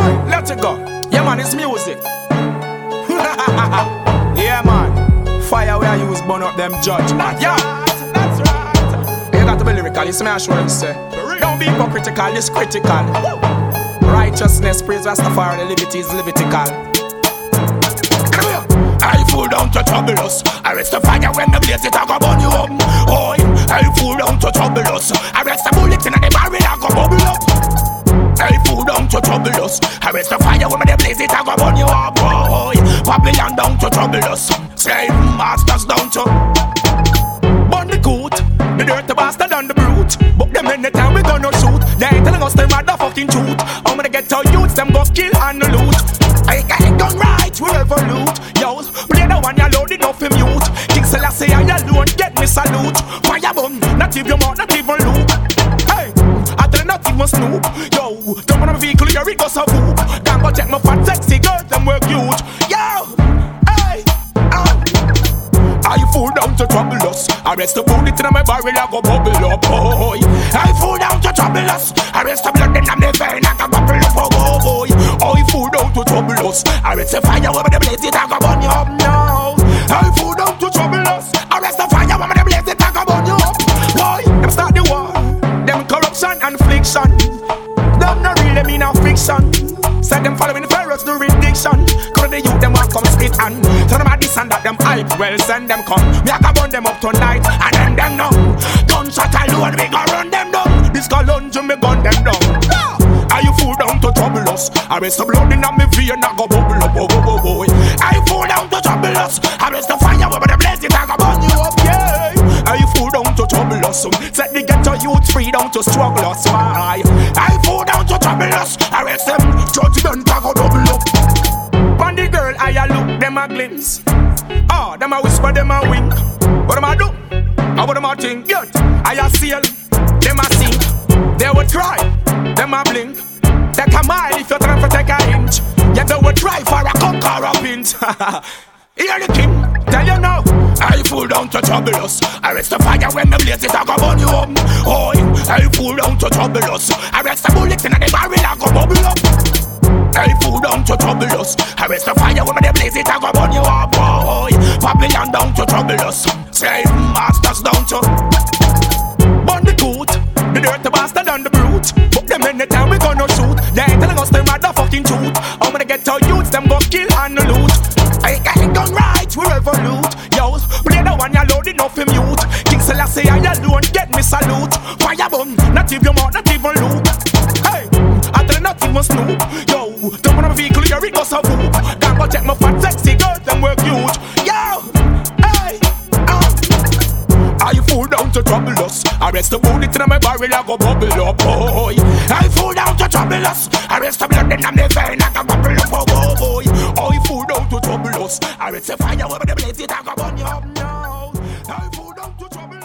Alright, let it go. Yeah man, it's music. Yeah man, fire where I use burn up them judge. Yeah, that's right. You got to be lyrical, you see me sure you say. Don't be hypocritical, it's critical. Righteousness, praise Rastafari, the liberty is levitical. I fall down to trouble us. Arrest the fire when the blaze it a go burn you up. Oi, I fall down to trouble us. Arrest the bullet in the barrel a go bubble up. I fall down to trouble us. Arrest the fire when the blaze it a go burn you up. Oi, Babylon down to trouble us. Slave masters down to burn the coat, the dirty bastard and the brute. But them anytime we gonna shoot, they ain't telling us the motherfucking truth. I'm gonna get our youths, them go kill and loot. I got it done right, we revolute. Yo, play the one you load enough for mute. King Selassie I alone, get me salute. Fire bomb, not even more, not even loop. Hey, I tell you not even snoop. Yo, jump on a vehicle, your it goes a whoop. Can't go check my fat sexy girl, them work huge. Yo, hey, I fall down to trouble us. Arrest the bullet in my barrel, I go bubble up. Oh, I fall down to trouble us. Arrest the blood in my vein, I go bubble up. Oh, boy. I fall down to trouble us. Arrest the fire over the blaze, it I go burn you up now. I fall down to trouble us. Arrest the fire over the blaze, it I go burn you up. Boy, them start the war. Them corruption and affliction. Them not really mean no fiction. Said them following the pharaoh's jurisdiction. Cause the youth them want come spit and tell them this and that them hype. Well send them come. Me a go burn them up tonight and then them know. Gunshot alone we go run them down. This go lunge and me gun them down. Are you fall down to trouble us? Arrest the blood in me vein and go bubble up. Oh, oh, oh, oh. I fall down to trouble us. Arrest the fire over the blaze it I go burn you up. Yeah. Are you fall down to trouble us? Set the ghetto youth free down to struggle us. Why? I fall down to trouble us. Arrest them. Judgment I go double up. Bandy girl I a look them a glimpse. Oh, them a whisper them a wink. What them a do? How what them a think? Yet I a seal. Them a sink. They would cry. Them a blink. Take a mile if you're trying to take a inch. Yet they would try for a conquer a pint. Hear the king, tell you now. I fall down to trouble us. Arrest the fire when the blaze it I go burn you up. Oh, I fall down to trouble us. Arrest the bullet in the barrel I go bubble up. I fall down to trouble us. Arrest the fire when the blaze it I go burn you up. Oh, Babylon down to trouble us. Slave masters down to burn the coat, the dirty bastard and the brute. But them anytime we gonna shoot, they ain't telling us the motherfucking truth. I'm gonna get our youths, them go kill and loot. I got it done right, we revolute. Yo, play the one you load enough for mute. King Selassie I alone, get me salute. Fire bomb, not even more, not even loop. Hey, I tell you not even snoop. Yo, jump on a vehicle, your it goes a whoop. Can't go check my fat sexy girl, them work huge. Yo, hey, I fall down to trouble us. Arrest the bullet in my barrel, I go bubble up. Oh, I fall down to trouble us. Arrest the blood in my vein, I go bubble up. Oh, boy. I fall down to trouble us. Arrest the fire over the blaze, it I go burn you up now. I fall down to trouble.